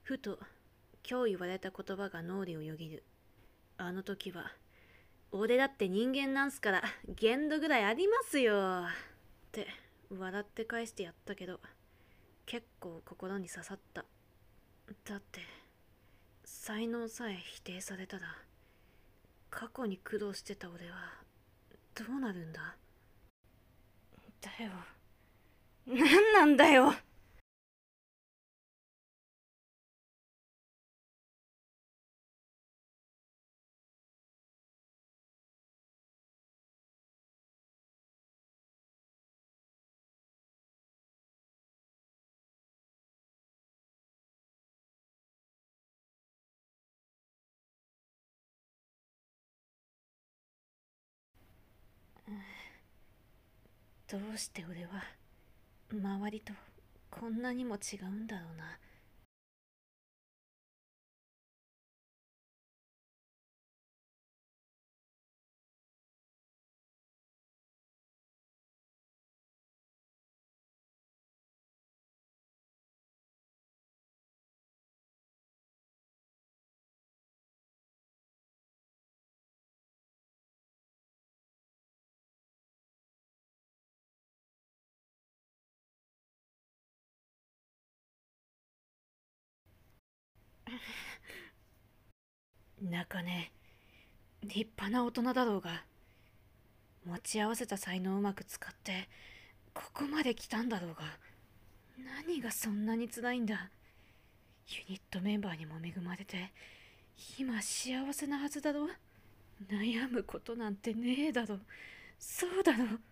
ふと今日言われた言葉が脳裏をよぎる。あの時は俺だって人間なんすから限度ぐらいありますよって笑って返してやったけど、結構心に刺さった。だって才能さえ否定されたら、過去に苦労してた俺はどうなるんだ。だよ、何なんだよ。どうして俺は周りとこんなにも違うんだろうな。中根、立派な大人だろうが、持ち合わせた才能をうまく使ってここまで来たんだろうが、何がそんなに辛いんだ。ユニットメンバーにも恵まれて今幸せなはずだろ。悩むことなんてねえだろ。そうだろ。